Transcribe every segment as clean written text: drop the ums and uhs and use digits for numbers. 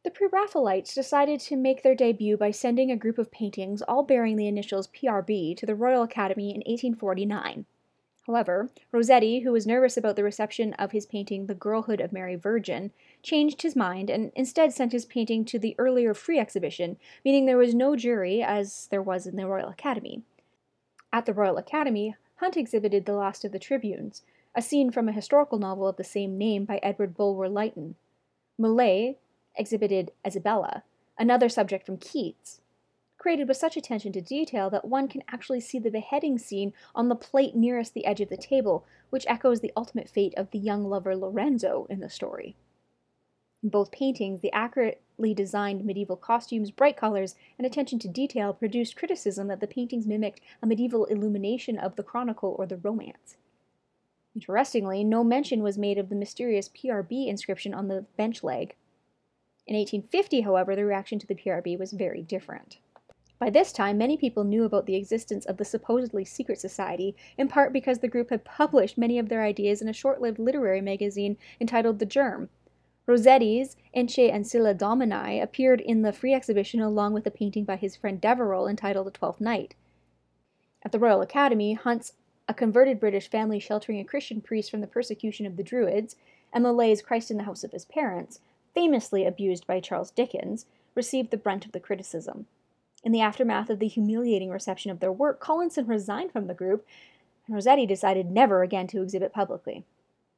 The Pre-Raphaelites decided to make their debut by sending a group of paintings, all bearing the initials PRB, to the Royal Academy in 1849. However, Rossetti, who was nervous about the reception of his painting The Girlhood of Mary Virgin, changed his mind and instead sent his painting to the earlier free exhibition, meaning there was no jury as there was in the Royal Academy. At the Royal Academy, Hunt exhibited The Last of the Tribunes, a scene from a historical novel of the same name by Edward Bulwer Lytton. Millais exhibited Isabella, another subject from Keats, created with such attention to detail that one can actually see the beheading scene on the plate nearest the edge of the table, which echoes the ultimate fate of the young lover Lorenzo in the story. In both paintings, the accurately designed medieval costumes, bright colors, and attention to detail produced criticism that the paintings mimicked a medieval illumination of the chronicle or the romance. Interestingly, no mention was made of the mysterious PRB inscription on the bench leg. In 1850, however, the reaction to the PRB was very different. By this time, many people knew about the existence of the supposedly secret society, in part because the group had published many of their ideas in a short-lived literary magazine entitled The Germ. Rossetti's Ence Ancilla Domini appeared in the free exhibition along with a painting by his friend Devereux entitled The Twelfth Night. At the Royal Academy, Hunt's A Converted British Family Sheltering a Christian Priest from the Persecution of the Druids, and Millais' Christ in the House of His Parents, famously abused by Charles Dickens, received the brunt of the criticism. In the aftermath of the humiliating reception of their work, Collinson resigned from the group, and Rossetti decided never again to exhibit publicly.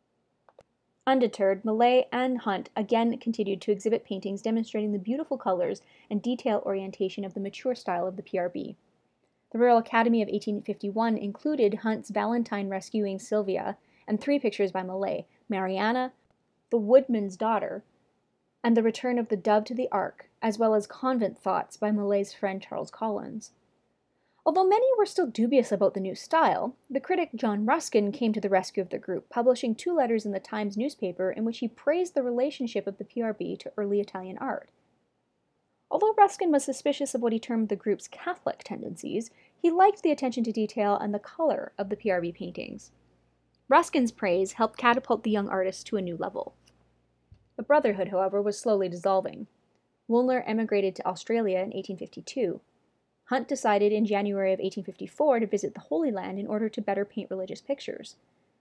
Undeterred, Millais and Hunt again continued to exhibit paintings demonstrating the beautiful colors and detail orientation of the mature style of the PRB. The Royal Academy of 1851 included Hunt's Valentine rescuing Sylvia and 3 pictures by Millais, Mariana, The Woodman's Daughter, and The Return of the Dove to the Ark, as well as Convent Thoughts by Millais' friend Charles Collins. Although many were still dubious about the new style, the critic John Ruskin came to the rescue of the group, publishing 2 letters in the Times newspaper in which he praised the relationship of the PRB to early Italian art. Although Ruskin was suspicious of what he termed the group's Catholic tendencies, he liked the attention to detail and the color of the PRB paintings. Ruskin's praise helped catapult the young artists to a new level. The Brotherhood, however, was slowly dissolving. Woolner emigrated to Australia in 1852. Hunt decided in January of 1854 to visit the Holy Land in order to better paint religious pictures.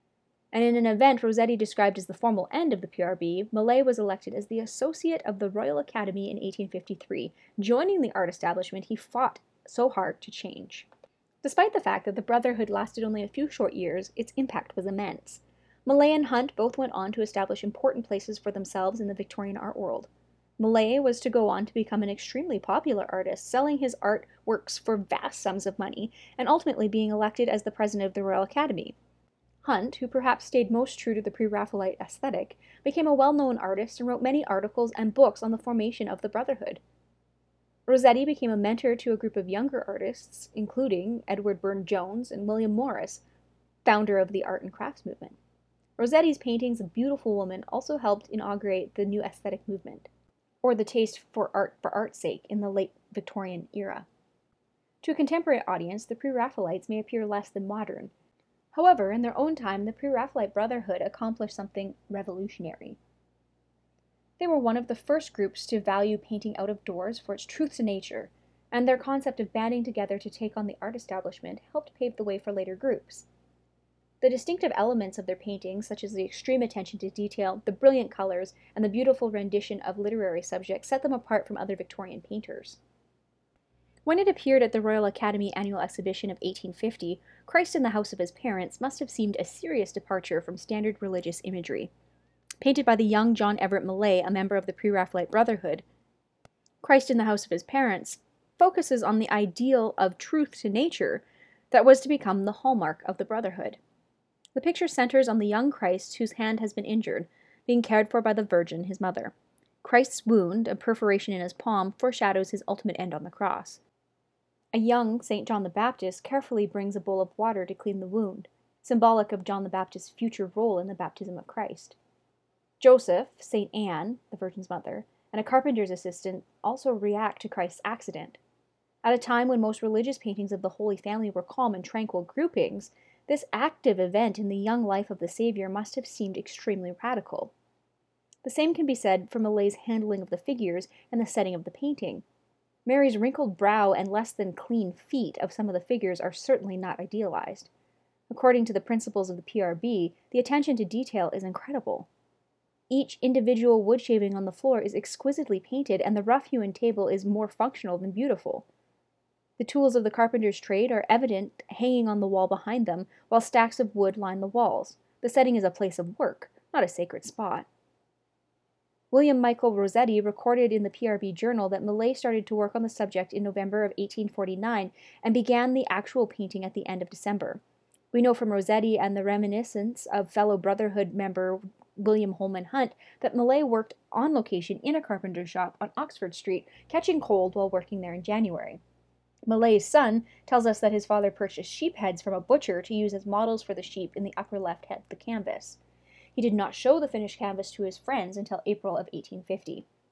And in an event Rossetti described as the formal end of the PRB, Millais was elected as the Associate of the Royal Academy in 1853, joining the art establishment he fought so hard to change. Despite the fact that the Brotherhood lasted only a few short years, its impact was immense. Millais and Hunt both went on to establish important places for themselves in the Victorian art world. Millais was to go on to become an extremely popular artist, selling his artworks for vast sums of money, and ultimately being elected as the president of the Royal Academy. Hunt, who perhaps stayed most true to the Pre-Raphaelite aesthetic, became a well-known artist and wrote many articles and books on the formation of the Brotherhood. Rossetti became a mentor to a group of younger artists, including Edward Burne-Jones and William Morris, founder of the art and crafts movement. Rossetti's paintings of beautiful women also helped inaugurate the new aesthetic movement, or the taste for art's sake in the late Victorian era. To a contemporary audience, the Pre-Raphaelites may appear less than modern. However, in their own time, the Pre-Raphaelite Brotherhood accomplished something revolutionary. They were one of the first groups to value painting out of doors for its truth to nature, and their concept of banding together to take on the art establishment helped pave the way for later groups. The distinctive elements of their paintings, such as the extreme attention to detail, the brilliant colors, and the beautiful rendition of literary subjects, set them apart from other Victorian painters. When it appeared at the Royal Academy Annual Exhibition of 1850, Christ in the House of His Parents must have seemed a serious departure from standard religious imagery. Painted by the young John Everett Millais, a member of the Pre-Raphaelite Brotherhood, Christ in the House of His Parents focuses on the ideal of truth to nature that was to become the hallmark of the Brotherhood. The picture centers on the young Christ whose hand has been injured, being cared for by the Virgin, his mother. Christ's wound, a perforation in his palm, foreshadows his ultimate end on the cross. A young St. John the Baptist carefully brings a bowl of water to clean the wound, symbolic of John the Baptist's future role in the baptism of Christ. Joseph, St. Anne, the Virgin's mother, and a carpenter's assistant also react to Christ's accident. At a time when most religious paintings of the Holy Family were calm and tranquil groupings, this active event in the young life of the Savior must have seemed extremely radical. The same can be said for Millet's handling of the figures and the setting of the painting. Mary's wrinkled brow and less than clean feet of some of the figures are certainly not idealized. According to the principles of the PRB, the attention to detail is incredible. Each individual wood shaving on the floor is exquisitely painted, and the rough-hewn table is more functional than beautiful. The tools of the carpenter's trade are evident hanging on the wall behind them, while stacks of wood line the walls. The setting is a place of work, not a sacred spot. William Michael Rossetti recorded in the PRB Journal that Millet started to work on the subject in November of 1849 and began the actual painting at the end of December. We know from Rossetti and the reminiscence of fellow Brotherhood member William Holman Hunt that Millet worked on location in a carpenter's shop on Oxford Street, catching cold while working there in January. Millet's son tells us that his father purchased sheep heads from a butcher to use as models for the sheep in the upper left head of the canvas. He did not show the finished canvas to his friends until April of 1850.